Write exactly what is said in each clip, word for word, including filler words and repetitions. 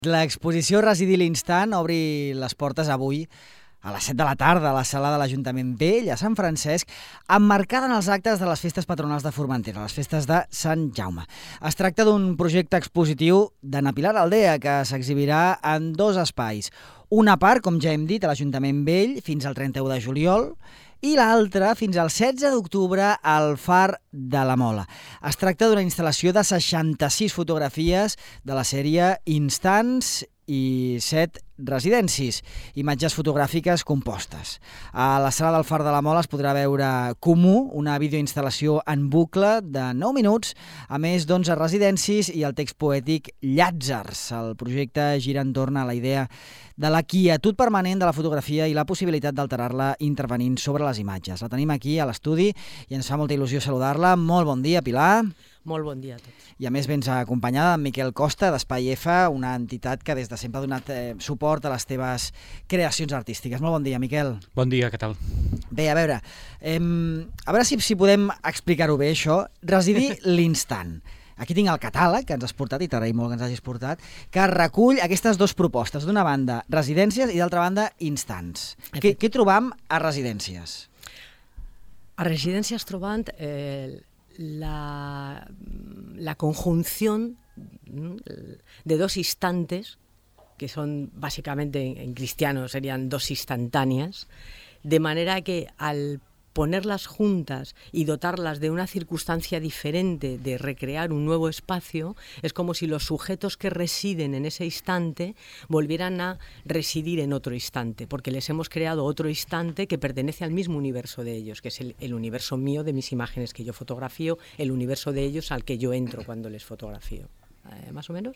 L'exposició Residir l'instant obri les portes avui a les set de la tarda a la sala de l'Ajuntament Vell, a Sant Francesc, emmarcada en els actes de les festes patronals de Formentera, les festes de Sant Jaume. Es tracta d'un projecte expositiu de Na Pilar Aldea que s'exhibirà en dos espais. Una part, com ja hem dit, a l'Ajuntament Vell fins al trenta-u de juliol, i l'altra fins al setze d'octubre al Far de la Mola. Es tracta d'una instal·lació de seixanta-sis fotografies de la sèrie Instants i set residències, imatges fotogràfiques compostes. A la sala del Far de la Mola es podrà veure Comú, una videoinstal·lació en bucle de nou minuts, a més d'onze residències i el text poètic Llàtzars. El projecte gira entorn a la idea de la quietud permanent de la fotografia i la possibilitat d'alterar-la intervenint sobre les imatges. La tenim aquí a l'estudi i ens fa molta il·lusió saludar-la. Molt bon dia, Pilar. Molt bon dia a tots. I a més vens acompanyada amb Miquel Costa d'Espai F, una entitat que des de sempre ha donat eh, suport a les teves creacions artístiques. Molt bon dia, Miquel. Bon dia, què tal? Bé, a veure, eh, a veure si, si podem explicar-ho bé, això. Residir l'instant. Aquí tinc el catàleg que ens has portat, i t'agraïm molt que ens hagis portat, que recull aquestes dues propostes. D'una banda, residències, i d'altra banda, instants. Què, què trobam a residències? A residències trobant eh, la, la conjunción de dos instantes, que son básicamente en cristiano serían dos instantáneas, de manera que al ponerlas juntas y dotarlas de una circunstancia diferente de recrear un nuevo espacio, es como si los sujetos que residen en ese instante volvieran a residir en otro instante, porque les hemos creado otro instante que pertenece al mismo universo de ellos, que es el, el universo mío de mis imágenes que yo fotografío, el universo de ellos al que yo entro cuando les fotografío. Eh, ¿Más o menos?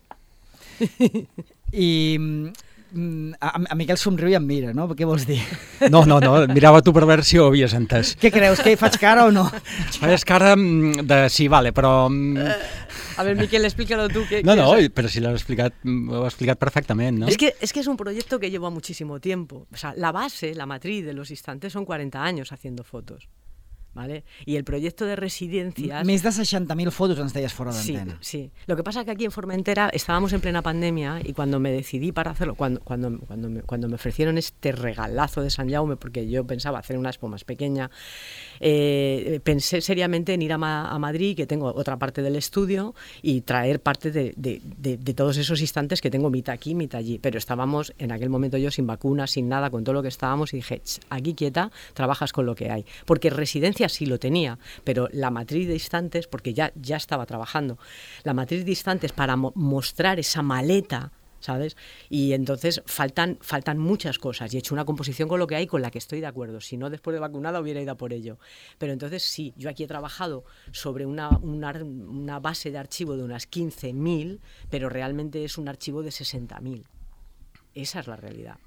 I... A, a Miquel somriu i em mira, no? Què vols dir? No, no, no, mirava tu per veure si ho havies entès. Què creus? Que faig cara o no? Faig cara de sí, vale, però... A ver, Miquel, explícalo tú. ¿Qué, no, qué no, es? pero si lo has explicado, lo has explicado perfectamente, ¿no? Es que, es que es un proyecto que lleva muchísimo tiempo. O sea, la base, la matriz de los instantes son cuarenta años haciendo fotos. ¿Vale? Y el proyecto de residencias... Més de seixanta mil fotos ens deies fora sí, d'antena. Sí, lo que pasa es que aquí en Formentera estábamos en plena pandemia y cuando me decidí para hacerlo, cuando, cuando, cuando, me, cuando me ofrecieron este regalazo de Sant Jaume, porque yo pensaba hacer una expo más pequeña, eh, pensé seriamente en ir a, Ma, a Madrid, que tengo otra parte del estudio, y traer parte de, de, de, de todos esos instantes que tengo mitad aquí, mitad allí. Pero estábamos en aquel momento yo sin vacunas, sin nada, con todo lo que estábamos, y dije, aquí quieta, trabajas con lo que hay. Porque residencia sí lo tenía, pero la matriz de instantes, porque ya, ya estaba trabajando, la matriz de instantes para mo mostrar esa maleta, ¿sabes? Y entonces faltan, faltan muchas cosas y he hecho una composición con lo que hay, con la que estoy de acuerdo. Si no, después de vacunada hubiera ido a por ello. Pero entonces sí, yo aquí he trabajado sobre una, una, una base de archivo de unas quince mil, pero realmente es un archivo de sesenta mil. Esa es la realidad.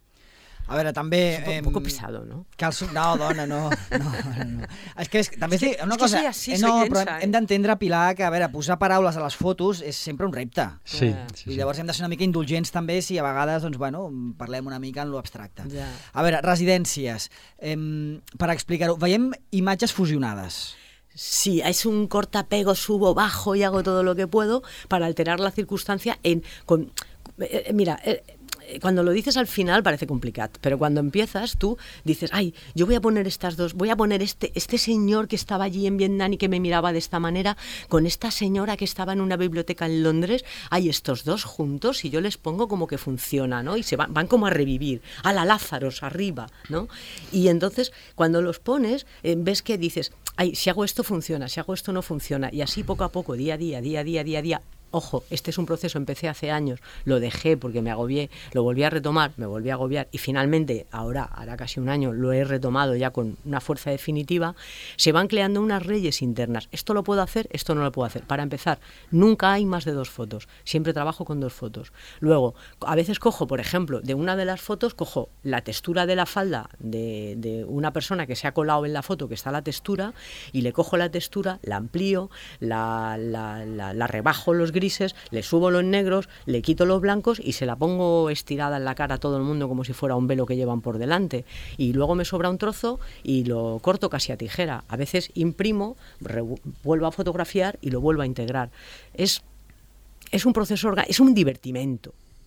A veure, també... És un poco pesado, ¿no? Cal... No, dona, no. no, no. És que és, també és, una és cosa... que sí, sí, no, soy però densa, hem d'entendre, Pilar, que a veure, posar paraules a les fotos és sempre un repte. Sí, Eh. sí, I sí. llavors hem de ser una mica indulgents també si a vegades, doncs, bueno, parlem una mica en lo abstracte. Ja. A veure, residències. Eh, per explicar-ho, veiem imatges fusionades. Sí, es un cortapego, subo, bajo y hago todo lo que puedo para alterar la circunstancia en... Con, eh, mira... Eh, cuando lo dices al final parece complicado, pero cuando empiezas tú dices, ay, yo voy a poner estas dos, voy a poner este, este señor que estaba allí en Vietnam y que me miraba de esta manera, con esta señora que estaba en una biblioteca en Londres, hay estos dos juntos y yo les pongo como que funciona, ¿no? Y se van, van como a revivir, a la Lázaros arriba, ¿no? Y entonces cuando los pones, eh, ves que dices, ay, si hago esto funciona, si hago esto no funciona, y así poco a poco, día a día, día a día, día a día. Ojo, este es un proceso, empecé hace años, lo dejé porque me agobié, lo volví a retomar, me volví a agobiar y finalmente, ahora, hará casi un año, lo he retomado ya con una fuerza definitiva. Se van creando unas redes internas. Esto lo puedo hacer, esto no lo puedo hacer. Para empezar, nunca hay más de dos fotos, siempre trabajo con dos fotos. Luego, a veces cojo, por ejemplo, de una de las fotos, cojo la textura de la falda de, de una persona que se ha colado en la foto, que está la textura, y le cojo la textura, la amplío, la, la, la, la rebajo los grises, le subo los negros, le quito los blancos y se la pongo estirada en la cara a todo el mundo como si fuera un velo que llevan por delante. Y luego me sobra un trozo y lo corto casi a tijera. A veces imprimo, vuelvo a fotografiar y lo vuelvo a integrar. Es, es un proceso, es un divertimento.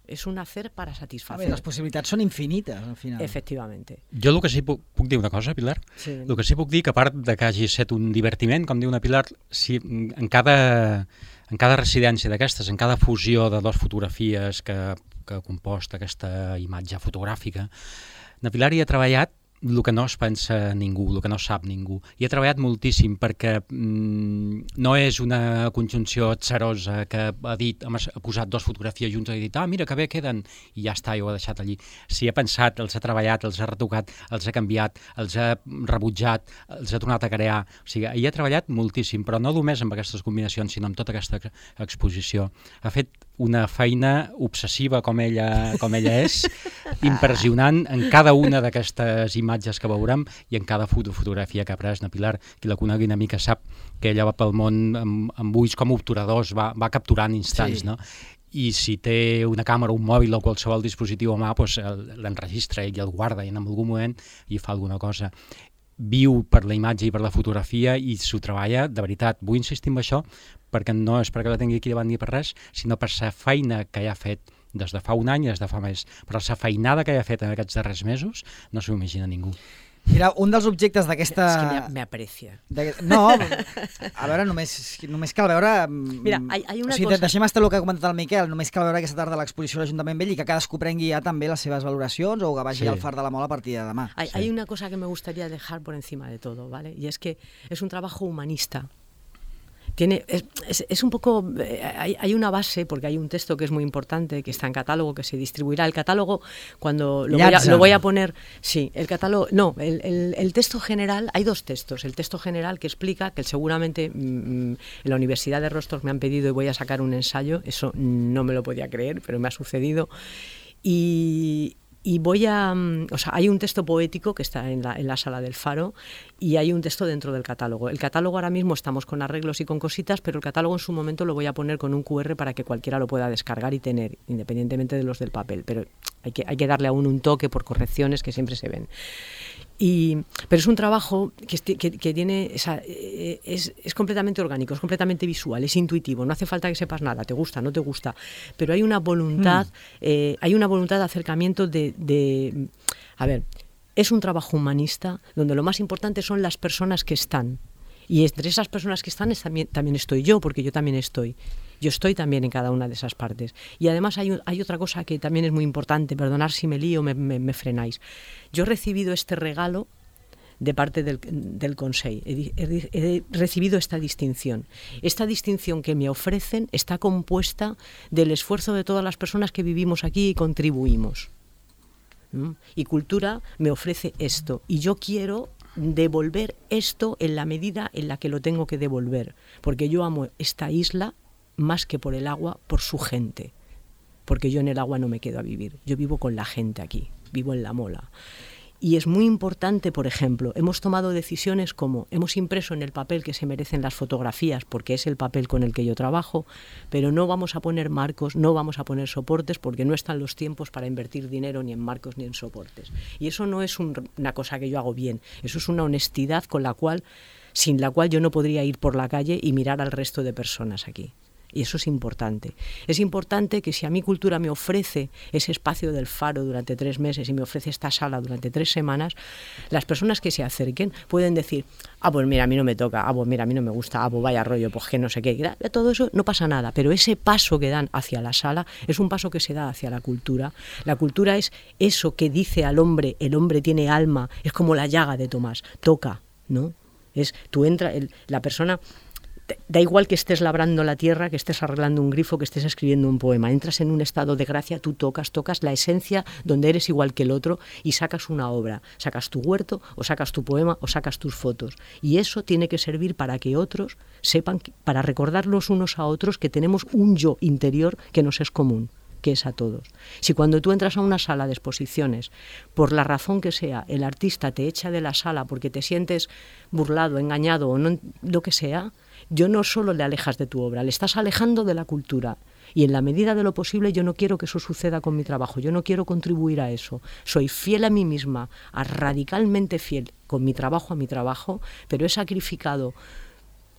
és un hacer para A satisfacer. veure, les possibilitats són infinites, al final. Efectivamente. Jo el que sí puc, puc dir una cosa, Pilar? Sí. El que sí puc dir, que a part de que hagi estat un divertiment, com diu una Pilar, si en cada, en cada residència d'aquestes, en cada fusió de dues fotografies que, que ha compost aquesta imatge fotogràfica, na Pilar hi ha treballat el que no es pensa ningú, el que no sap ningú. I he treballat moltíssim perquè mm, no és una conjunció atzarosa que ha dit, ha posat dues fotografies juntes i ha dit, ah, mira que bé queden, i ja està, i ho ha deixat allí. Si ha pensat, els ha treballat, els ha retocat, els ha canviat, els ha rebutjat, els ha tornat a crear. O sigui, hi ha treballat moltíssim, però no només amb aquestes combinacions, sinó amb tota aquesta exposició. Ha fet una feina obsessiva com ella, com ella és, impressionant en cada una d'aquestes imatges que veurem i en cada foto, fotografia que ha pres na Pilar. Qui la conegui una mica sap que ella va pel món amb, amb ulls com obturadors, va, va capturant instants, sí. No? I si té una càmera, un mòbil o qualsevol dispositiu a mà, doncs l'enregistra i el guarda i en algun moment hi fa alguna cosa. Viu per la imatge i per la fotografia i s'ho treballa de veritat. Vull insistir en això perquè no és perquè la tingui aquí davant ni per res, sinó per la feina que ja ha fet des de fa un any i des de fa més. Però la feinada que ja ha fet en aquests darrers mesos no s'ho imagina ningú. Mira, un dels objectes d'aquesta... És que me aprecia. No, a veure, només, només cal veure... Mira, hay, hay una o sigui, cosa... Deixem estar el que ha comentat el Miquel, només cal veure aquesta tarda l'exposició a l'Ajuntament Vell i que cadascú prengui ja també les seves valoracions o que vagi sí. al Far de la Mola a partir de demà. Hay, sí. hay una cosa que me gustaría dejar por encima de todo, ¿vale? Y es que es un trabajo humanista. Tiene, es, es, es un poco, eh, hay, hay una base, porque hay un texto que es muy importante, que está en catálogo, que se distribuirá. El catálogo, cuando lo voy, a, lo voy a poner, sí, el catálogo, no, el, el, el texto general, hay dos textos. El texto general que explica, que seguramente mmm, en la Universidad de Rostock me han pedido y voy a sacar un ensayo, eso no me lo podía creer, pero me ha sucedido. Y... Y voy a, o sea, hay un texto poético que está en la, en la sala del Faro y hay un texto dentro del catálogo. El catálogo ahora mismo estamos con arreglos y con cositas, pero el catálogo en su momento lo voy a poner con un cu erre para que cualquiera lo pueda descargar y tener, independientemente de los del papel. Pero hay que, hay que darle aún un toque por correcciones que siempre se ven. Y, pero es un trabajo que, que, que tiene esa, es, es completamente orgánico, es completamente visual, es intuitivo, no hace falta que sepas nada, te gusta, no te gusta, pero hay una voluntad, mm. eh, hay una voluntad de acercamiento de, de, a ver, es un trabajo humanista donde lo más importante son las personas que están. Y entre esas personas que están es también, también estoy yo, porque yo también estoy. Yo estoy también en cada una de esas partes. Y además hay, hay otra cosa que también es muy importante, perdonad si me lío, me, me, me frenáis. Yo he recibido este regalo de parte del, del Consell. He, he, he recibido esta distinción. Esta distinción que me ofrecen está compuesta del esfuerzo de todas las personas que vivimos aquí y contribuimos. ¿Mm? Y Cultura me ofrece esto. Y yo quiero devolver esto en la medida en la que lo tengo que devolver, porque yo amo esta isla más que por el agua, por su gente, porque yo en el agua no me quedo a vivir, yo vivo con la gente aquí, vivo en La Mola. Y es muy importante, por ejemplo, hemos tomado decisiones como, hemos impreso en el papel que se merecen las fotografías, porque es el papel con el que yo trabajo, pero no vamos a poner marcos, no vamos a poner soportes, porque no están los tiempos para invertir dinero ni en marcos ni en soportes. Y eso no es un, una cosa que yo hago bien, eso es una honestidad con la cual, sin la cual yo no podría ir por la calle y mirar al resto de personas aquí. Y eso es importante. Es importante que si a mi Cultura me ofrece ese espacio del Faro durante tres meses y me ofrece esta sala durante tres semanas, las personas que se acerquen pueden decir, ah, pues mira, a mí no me toca, ah, pues mira, a mí no me gusta, ah, pues vaya rollo, pues que no sé qué. Todo eso no pasa nada, pero ese paso que dan hacia la sala es un paso que se da hacia la cultura. La cultura es eso que dice al hombre, el hombre tiene alma, es como la llaga de Tomás, toca, ¿no? Es, tú entras, el, la persona... Da igual que estés labrando la tierra, que estés arreglando un grifo, que estés escribiendo un poema. Entras en un estado de gracia, tú tocas, tocas la esencia donde eres igual que el otro y sacas una obra. Sacas tu huerto, o sacas tu poema, o sacas tus fotos. Y eso tiene que servir para que otros sepan, para recordarnos unos a otros que tenemos un yo interior que nos es común, que es a todos. Si cuando tú entras a una sala de exposiciones, por la razón que sea, el artista te echa de la sala porque te sientes burlado, engañado o no, lo que sea, yo no solo le alejas de tu obra, le estás alejando de la cultura. Y en la medida de lo posible yo no quiero que eso suceda con mi trabajo, yo no quiero contribuir a eso. Soy fiel a mí misma, a radicalmente fiel con mi trabajo a mi trabajo, pero he sacrificado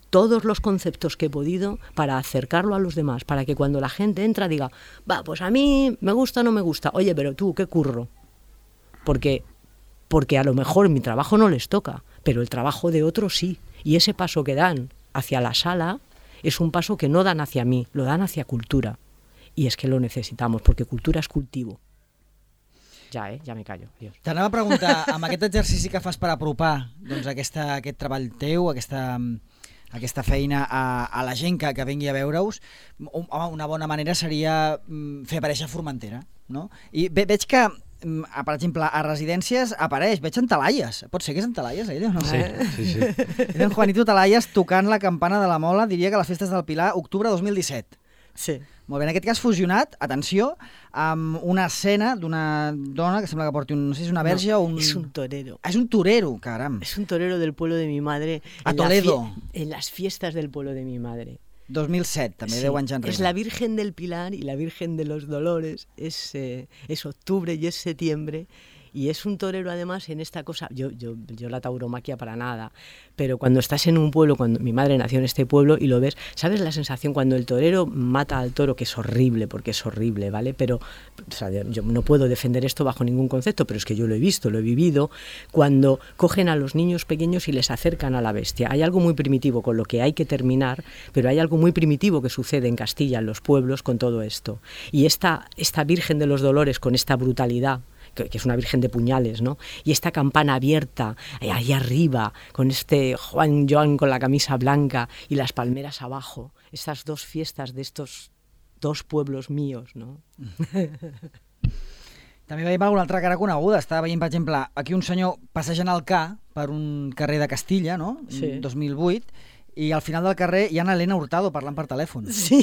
todos los conceptos que he podido para acercarlo a los demás, para que cuando la gente entra diga, va, pues a mí me gusta o no me gusta, oye, pero tú, ¿qué curro? Porque, porque a lo mejor mi trabajo no les toca, pero el trabajo de otros sí, y ese paso que dan hacia la sala es un paso que no dan hacia mí, lo dan hacia cultura, y es que lo necesitamos, porque cultura és cultivo. Ja, eh? Ja me callo. Adiós. T'anava a preguntar, amb aquest exercici que fas per apropar doncs, aquesta, aquest treball teu, aquesta, aquesta feina a, a la gent que, que vengui a veure-us, home, una bona manera seria fer aparèixer Formentera, no? I ve, veig que, per exemple, a residències apareix, veig en Talaies. Pot ser que és en Talaies, ell, o no? Sí, sí, sí. És en Juanito Talaies tocant la campana de la Mola, diria que a les festes del Pilar, octubre dos mil disset. Sí. Molt bé, en aquest cas fusionat, atenció, amb una escena d'una dona que sembla que porti un, no sé si és una verge no, o un... És un torero. Ah, és un torero, caram. És un torero del pueblo de mi madre. A Toledo. La en las fiestas del pueblo de mi madre. dos mil set, també, sí, deu anys enrere. Es la Virgen del Pilar y la Virgen de los Dolores. Es, eh, es octubre y es septiembre. Y es un torero además en esta cosa, yo, yo, yo la tauromaquia para nada, pero cuando estás en un pueblo, cuando mi madre nació en este pueblo y lo ves, ¿sabes la sensación cuando el torero mata al toro? Que es horrible, porque es horrible, ¿vale? Pero, o sea, yo no puedo defender esto bajo ningún concepto, pero es que yo lo he visto, lo he vivido, cuando cogen a los niños pequeños y les acercan a la bestia. Hay algo muy primitivo con lo que hay que terminar, pero hay algo muy primitivo que sucede en Castilla, en los pueblos, con todo esto. Y esta, esta Virgen de los Dolores, con esta brutalidad, que es una virgen de puñales, ¿no? Y esta campana abierta, ahí arriba, con este Juan Joan con la camisa blanca y las palmeras abajo, estas dos fiestas de estos dos pueblos míos, ¿no? També veiem alguna altra cara coneguda. Estava veient, per exemple, aquí un senyor passejant el ca per un carrer de Castilla, no? Sí. dos mil vuit, i al final del carrer hi ha Elena Hurtado parlant per telèfon. Sí.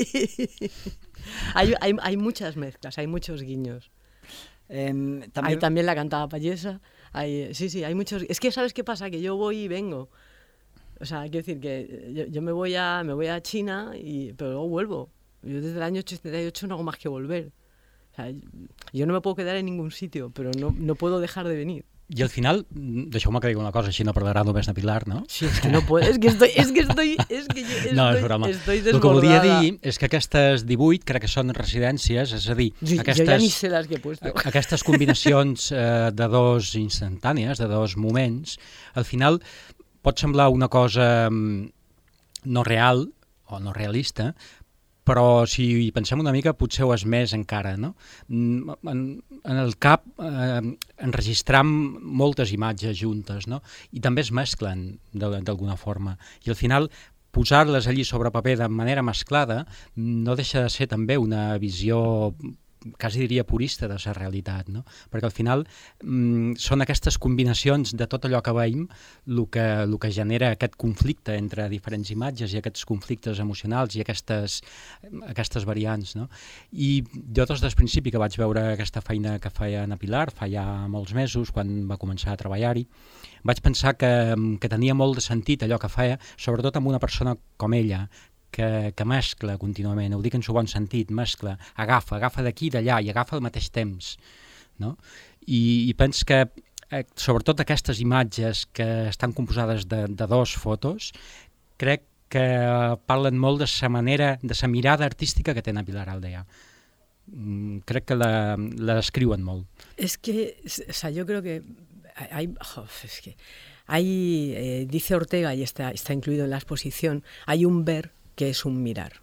hay, hay, hay muchas mezclas, hay muchos guiños. Eh, también... Hay también la cantada payesa. Hay, sí, sí, hay muchos. Es que, ¿sabes qué pasa? Que yo voy y vengo. O sea, quiero decir que yo, yo me voy a me voy a China, y, pero luego vuelvo. Yo desde el año ochenta y ocho no hago más que volver. O sea, yo no me puedo quedar en ningún sitio, pero no, no puedo dejar de venir. I al final, deixeu-me que digui una cosa, així no parlarà només de Pilar, no? Sí, és que no puedo, és que estoy, és que estoy, és que estoy, no, és broma. Estoy desbordada. El que volia dir és que aquestes divuit crec que són residències, és a dir, sí, aquestes, jo ja ni sé les que he puesto. aquestes combinacions eh, de dos instantànies, de dos moments, al final pot semblar una cosa no real o no realista, però si hi pensem una mica potser ho és més encara, no? En, en el cap eh, enregistram moltes imatges juntes, no? I també es mesclen d'alguna forma. I al final posar-les allí sobre paper de manera mesclada no deixa de ser també una visió quasi diria purista de la realitat, no? Perquè al final mm, són aquestes combinacions de tot allò que veiem el que, el que genera aquest conflicte entre diferents imatges i aquests conflictes emocionals i aquestes, aquestes variants, no? I jo des del principi que vaig veure aquesta feina que feia Ana Pilar, fa ja molts mesos, quan va començar a treballar-hi, vaig pensar que, que tenia molt de sentit allò que feia, sobretot amb una persona com ella, Que, que mescla contínuament, ho dic en el bon sentit, mescla, agafa, agafa d'aquí i d'allà i agafa al mateix temps, no? I, i pens que, eh, sobretot aquestes imatges que estan composades de, de dos fotos, crec que parlen molt de sa manera, de sa mirada artística que té Ana Pilar Aldea. Mm, crec que la, la descriuen molt. Es que, o sea, yo creo que hay, oh, es que hay, eh, dice Ortega, y está, está incluido en la exposición, hay un ver que es un mirar.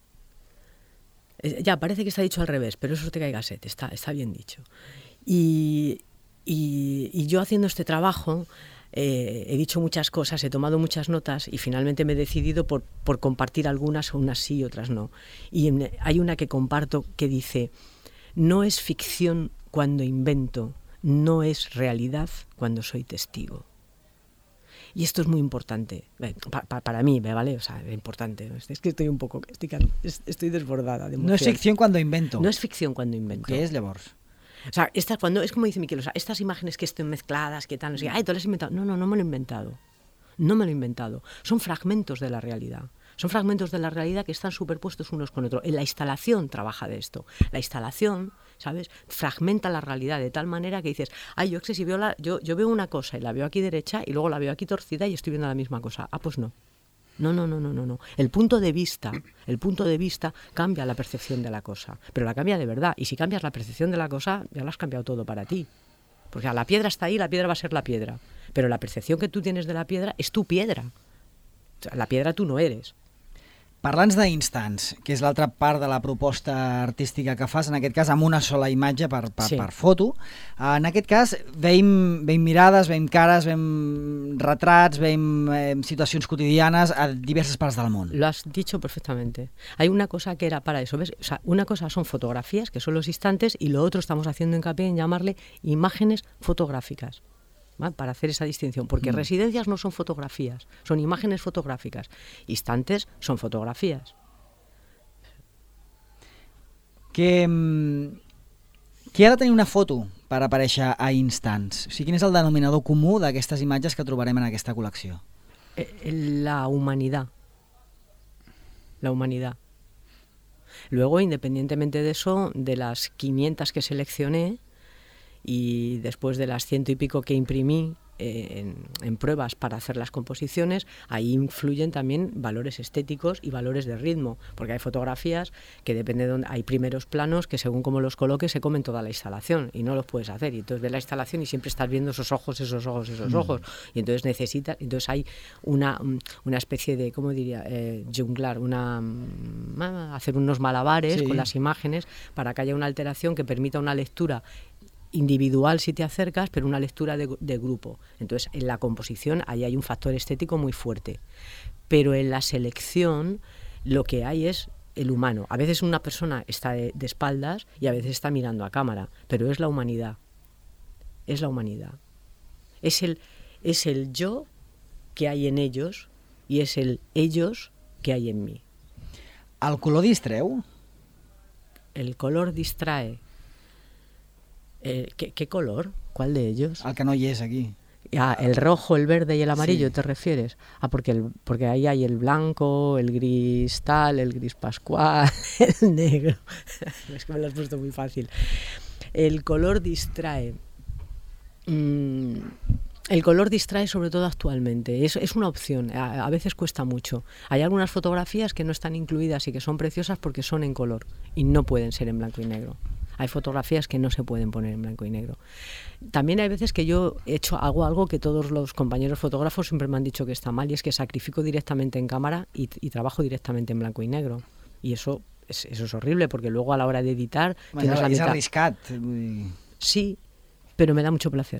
Ya, parece que está dicho al revés, pero eso Ortega y Gasset, está, está bien dicho. Y, y, y yo haciendo este trabajo eh, he dicho muchas cosas, he tomado muchas notas y finalmente me he decidido por, por compartir algunas, unas sí y otras no. Y en, hay una que comparto que dice, no es ficción cuando invento, no es realidad cuando soy testigo. Y esto es muy importante, pa, pa, para mí, ¿vale? O sea, es importante. Es que estoy un poco, estoy, estoy desbordada de emoción. No es ficción cuando invento. No es ficción cuando invento. ¿Qué es, llavors? O sea, esta, cuando, es como dice Miquel, o sea, estas imágenes que estén mezcladas, que tal, no sé, ay, tú las has inventado. No, no, no me lo he inventado. No me lo he inventado. Son fragmentos de la realidad. Son fragmentos de la realidad que están superpuestos unos con otros. En la instalación trabaja de esto. La instalación, ¿sabes?, fragmenta la realidad de tal manera que dices, ay, yo, si veo la, yo, yo veo una cosa y la veo aquí derecha y luego la veo aquí torcida y estoy viendo la misma cosa. Ah, pues no. No, no, no, no, no, no. El punto de vista, el punto de vista cambia la percepción de la cosa, pero la cambia de verdad. Y si cambias la percepción de la cosa, ya lo has cambiado todo para ti. Porque la piedra está ahí, la piedra va a ser la piedra. Pero la percepción que tú tienes de la piedra es tu piedra. O sea, la piedra tú no eres. Parla'ns d'Instants, que és l'altra part de la proposta artística que fas, en aquest cas amb una sola imatge per, per, sí. per foto. En aquest cas veiem, veiem mirades, veiem cares, veiem retrats, veiem eh, situacions quotidianes a diverses parts del món. Lo has dicho perfectamente. Hay una cosa que era para eso, ¿ves? O sea, una cosa son fotografías, que son los instantes, y lo otro estamos haciendo hincapié en llamarle imágenes fotográficas. ¿Va? Para hacer esa distinción, porque mm. residencias no son fotografías, son imágenes fotográficas. Instantes son fotografías. Què, què ha de tenir una foto per aparèixer a Instants? O sigui, quin és el denominador comú d'aquestes imatges que trobarem en aquesta col·lecció? La humanidad. La humanidad. Luego, independientemente de eso, de las quinientas que seleccioné, y después de las ciento y pico que imprimí eh, en, en pruebas para hacer las composiciones, ahí influyen también valores estéticos y valores de ritmo, porque hay fotografías que depende de dónde, hay primeros planos que según cómo los coloques se comen toda la instalación y no los puedes hacer, y entonces ves la instalación y siempre estás viendo esos ojos, esos ojos, esos mm. ojos, y entonces necesitas, entonces hay una, una especie de, ¿cómo diría? Eh, junglar, una, hacer unos malabares sí. con las imágenes para que haya una alteración que permita una lectura individual si te acercas, pero una lectura de, de grupo. Entonces, en la composición ahí hay un factor estético muy fuerte. Pero en la selección lo que hay es el humano. A veces una persona está de, de espaldas y a veces está mirando a cámara, pero es la humanidad. Es la humanidad. Es el, es el yo que hay en ellos y es el ellos que hay en mí. El color distreu? El color distrae. Eh, ¿qué, ¿Qué color? ¿Cuál de ellos? El que no hi és aquí. Ah, el rojo, el verde y el amarillo, sí. ¿te refieres? Ah, porque, el, porque ahí hay el blanco, el gris tal, el gris pascual, el negro. Es que me lo has puesto muy fácil. El color distrae. Mm, el color distrae sobre todo actualmente. Es, es una opción, a, a veces cuesta mucho. Hay algunas fotografías que no están incluidas y que son preciosas porque son en color y no pueden ser en blanco y negro. Hay fotografías que no se pueden poner en blanco y negro. También hay veces que yo he hecho, hago algo que todos los compañeros fotógrafos siempre me han dicho que está mal, y es que sacrifico directamente en cámara y, y trabajo directamente en blanco y negro. Y eso es, eso es horrible, porque luego a la hora de editar... Bueno, tienes la és mitad... arriscat. Sí, pero me da mucho placer.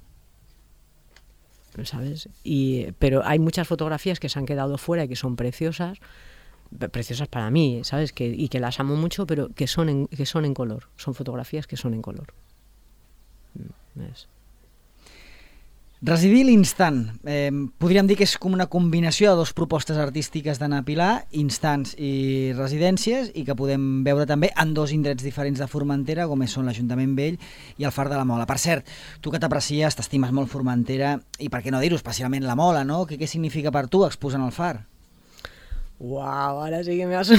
¿Sabes? Y, pero hay muchas fotografías que se han quedado fuera y que son preciosas, preciosas para mí, ¿sabes? Que, y que las amo mucho, pero que son en, que son en color. Son fotografías que son en color. ¿Ves? Residir l'instant. Eh, podríem dir que és com una combinació de dues propostes artístiques d'Anna Pilar, instants i residències, i que podem veure també en dos indrets diferents de Formentera, com són l'Ajuntament Vell i el Far de la Mola. Per cert, tu que t'aprecies, t'estimes molt Formentera, i per què no dir-ho, especialment la Mola, no? Què, què significa per tu exposar en el Far? Wow, ahora sí que me has...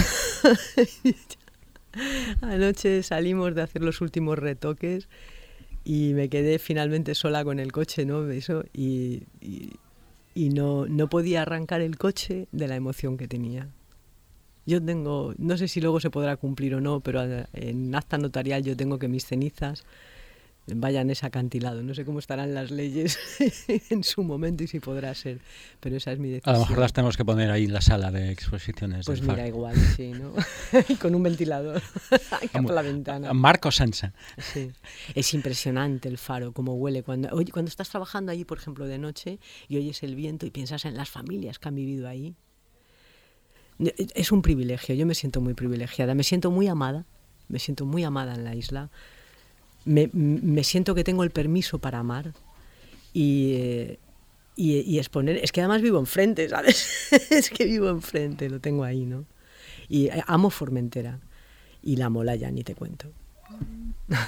Anoche salimos de hacer los últimos retoques y me quedé finalmente sola con el coche, ¿no? Eso, y y, y no, no podía arrancar el coche de la emoción que tenía. Yo tengo, no sé si luego se podrá cumplir o no, pero en acta notarial yo tengo que mis cenizas vayan ese acantilado. No sé cómo estarán las leyes en su momento y si podrá ser, pero esa es mi decisión. A lo mejor las tenemos que poner ahí en la sala de exposiciones. Pues del mira, Far. igual, sí, ¿no? Con un ventilador por la ventana. Marco sense. Sí. Es impresionante el Faro, cómo huele. Cuando, oye, cuando estás trabajando allí, por ejemplo, de noche, y oyes el viento y piensas en las familias que han vivido ahí. Es un privilegio, yo me siento muy privilegiada, me siento muy amada, me siento muy amada en la isla. Me, me siento que tengo el permiso para amar y, eh, y, y exponer. Es que además vivo enfrente, ¿sabes? Es que vivo enfrente, lo tengo ahí, ¿no? Y amo Formentera y la Mola ya ni te cuento.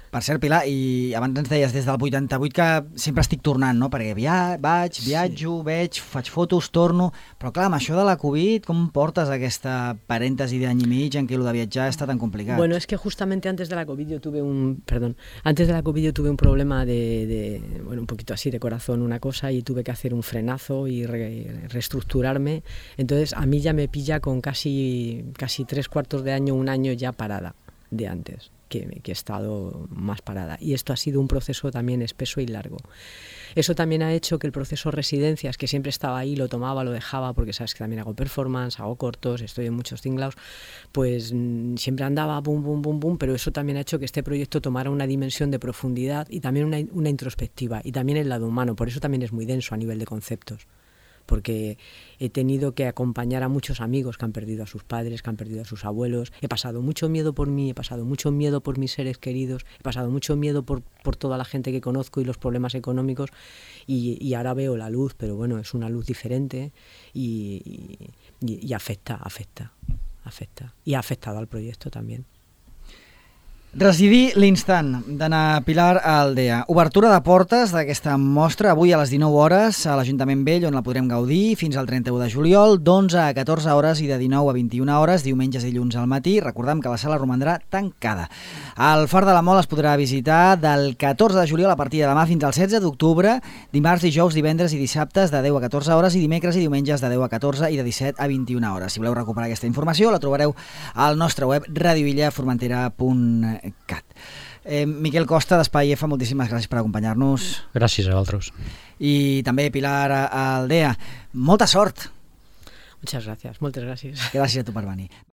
Per cert, Pilar, i abans ens deies des del vuitanta-vuit que sempre estic tornant, no? Perquè via, vaig, viatjo, sí. veig, faig fotos, torno... Però clar, amb això de la Covid, com portes aquesta parèntesi d'any i mig en què el de viatjar està tan complicat? Bueno, es que justamente antes de la Covid yo tuve un... Perdón. Antes de la Covid yo tuve un problema de... de bueno, un poquito así de corazón, una cosa, y tuve que hacer un frenazo y re, reestructurarme. Entonces, a mí ya me pilla con casi, casi tres cuartos de año, un año ya parada de antes. Que, que he estado más parada. Y esto ha sido un proceso también espeso y largo. Eso también ha hecho que el proceso residencias, que siempre estaba ahí, lo tomaba, lo dejaba, porque sabes que también hago performance, hago cortos, estoy en muchos tinglaos, pues mmm, siempre andaba bum, bum, bum, bum, pero eso también ha hecho que este proyecto tomara una dimensión de profundidad y también una, una introspectiva, y también el lado humano, por eso también es muy denso a nivel de conceptos. Porque he tenido que acompañar a muchos amigos que han perdido a sus padres, que han perdido a sus abuelos. He pasado mucho miedo por mí, he pasado mucho miedo por mis seres queridos, he pasado mucho miedo por, por toda la gente que conozco y los problemas económicos, y, y ahora veo la luz, pero bueno, es una luz diferente y, y, y afecta, afecta, afecta. Y ha afectado al proyecto también. Residir l'instant, d'Anna Pilar Aldea. Obertura de portes d'aquesta mostra avui a les dinou hores a l'Ajuntament Vell, on la podrem gaudir fins al trenta-u de juliol, d'onze a catorze hores i de dinou a vint-i-una hores, diumenges i dilluns al matí. Recordem que la sala romandrà tancada. El Far de la Mol es podrà visitar del catorze de juliol a partir de demà fins al setze d'octubre, dimarts, dijous, divendres i dissabtes de deu a catorze hores i dimecres i diumenges de deu a catorze i de disset a vint-i-una hores. Si voleu recuperar aquesta informació la trobareu al nostre web radio illa formentera punt cat. Eh, Miquel Costa d'Espai F, moltíssimes gràcies per acompanyar-nos. Gràcies a vosaltres. I també Pilar Aldea, molta sort. Muchas gracias, moltes gràcies. Gràcies a tu per venir.